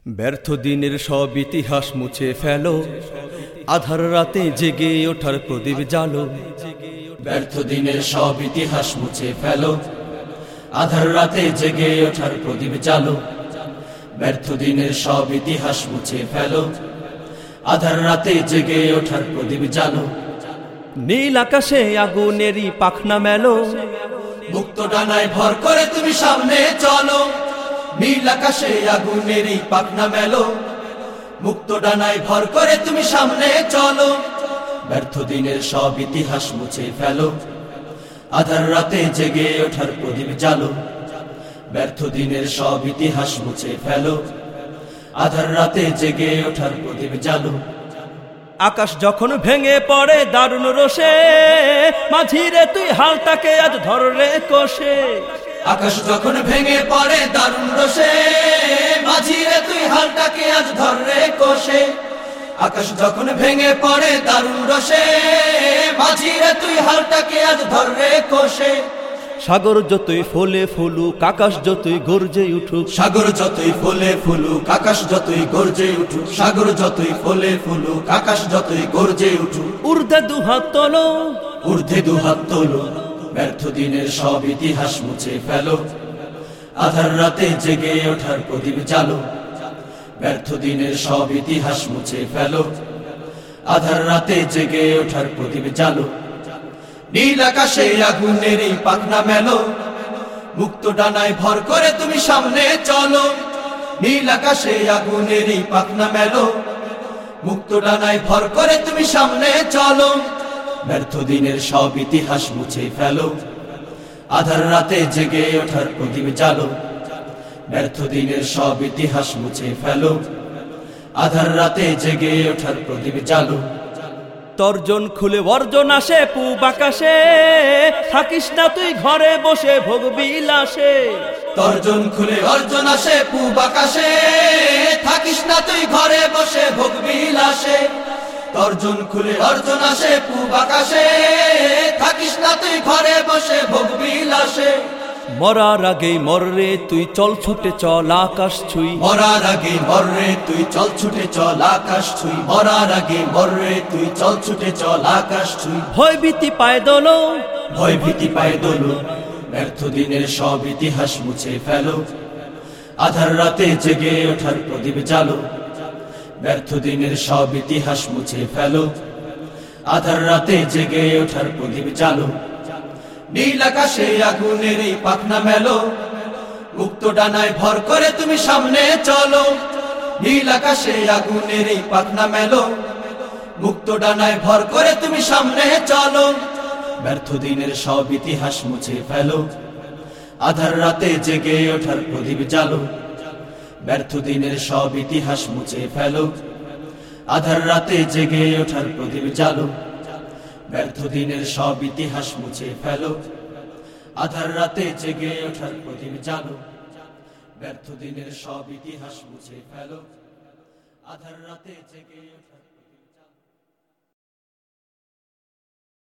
ব্যর্থ দিনের সব ইতিহাস মুছে ফেলো, আধার রাতে জেগে ওঠার প্রদীপ জ্বালো। ব্যর্থ দিনের সব ইতিহাস মুছে ফেলো, আধার রাতে জেগে ওঠার প্রদীপ জ্বালো। ব্যর্থ দিনের সব ইতিহাস মুছে ফেলো, আধার রাতে জেগে ওঠার প্রদীপ জ্বালো। নীল আকাশে আগুনেরই পাখনা মেলো, মুক্ত ডানায় ভর করে তুমি সামনে চলো। নীল আকাশে আগুনেরই পাখনা মেলো, মুক্ত ডানায় ভর করে তুমি সামনে চলো। ব্যর্থ দিনের সব ইতিহাস মুছে ফেলো, আধার রাতে জেগে ওঠার প্রদীপ জ্বালো। ব্যর্থ দিনের সব ইতিহাস মুছে ফেলো, আধার রাতে জেগে ওঠার প্রদীপ জ্বালো। আকাশ যখন ভেঙে পড়ে দারুণ রোষে, মাঝিরে তুই হালটাকে আজ ধর রে কষে। আকাশ যখন ভেঙে পড়ে দারুণ রোষে, মাঝিরে তুই হালটাকে আজ ধর রে কষে। আকাশ যখন ভেঙে পড়ে দারুণ রোষে, মাঝিরে তুই হালটাকে আজ ধর রে কষে। সাগর যতই ফলে ফুলুক, আকাশ যতই গর্জে উঠুক। সাগর যতই ফলে ফুলুক, আকাশ যতই গর্জে উঠুক। সাগর যতই ফলে ফুলুক, আকাশ যতই গর্জে উঠুক। ঊর্ধ্বে দুহাত তোলো, ঊর্ধ্বে দুহাত তোলো। ব্যর্থ দিনের সব ইতিহাস মুছে ফেলো, আধার রাতে জেগে ওঠার প্রদীপ জ্বালো। ব্যর্থ দিনের সব ইতিহাস মুছে ফেলো, আধার রাতে জেগে ওঠার প্রদীপ জ্বালো। নীল আকাশে আগুনেরই পাখনা মেলো, মুক্ত ডানায় ভর করে তুমি সামনে চলো। নীল আকাশে আগুনেরই পাখনা মেলো, মুক্ত ডানায় ভর করে তুমি সামনে চলো। ব্যর্থ দিনের সব ইতিহাস মুছে ফেলো, আধার রাতে জেগে ওঠার প্রদীপ জ্বালো। ব্যর্থ দিনের সব ইতিহাস মুছে ফেলো, আধার রাতে জেগে ওঠার প্রদীপ জ্বালো। তর্জন খুলে বর্জন আসে পূব আকাশে, থাকিস না তুই ঘরে বসে ভোগ বিলাসে। তর্জন খুলে অর্জন আসে পূব আকাশে, থাকিস না তুই ঘরে বসে ভোগ বিলাসে। তর্জন খুলে অর্জন আসে পূব আকাশে, থাকিস না তুই ঘরে বসে ভোগ বিলাসে। মরার আগেই মর রে তুই, চল ছুটে চল আকাশ ছুঁই। মরার আগে মর রে তুই, চল ছুটে চল আকাশ ছুঁই। মরার আগে মর রে তুই, চল ছুটে চল আকাশ ছুঁই। ভয় ভীতি পায় দোলো, ভয় ভীতি পায় দোলো। ব্যর্থ দিনের সব ইতিহাস মুছে ফেলো, আধার রাতে জেগে ওঠার প্রদীপ জ্বালো। ব্যর্থ দিনের সব ইতিহাস মুছে ফেলো, আধার রাতে জেগে ওঠার প্রদীপ জ্বালো। নীল আকাশে আগুনেরই পাখনা মেলো, মুক্ত ডানায় ভর করে তুমি সামনে চলো। নীল আকাশে আগুনেরই পাখনা মেলো, মুক্ত ডানায় ভর করে তুমি সামনে চলো। ব্যর্থ দিনের সব ইতিহাস মুছে ফেলো, আধার রাতে জেগে ওঠার প্রদীপ জ্বালো। ব্যর্থ দিনের সব ইতিহাস মুছে ফেলো, আধার রাতে জেগে ওঠার প্রদীপ জ্বালো। ব্যর্থ দিনের সব ইতিহাস মুছে ফেলো, আধার রাতে জেগে ওঠার প্রদীপ জ্বালো। ব্যর্থ দিনের সব ইতিহাস মুছে ফেলো, আধার রাতে জেগে ওঠার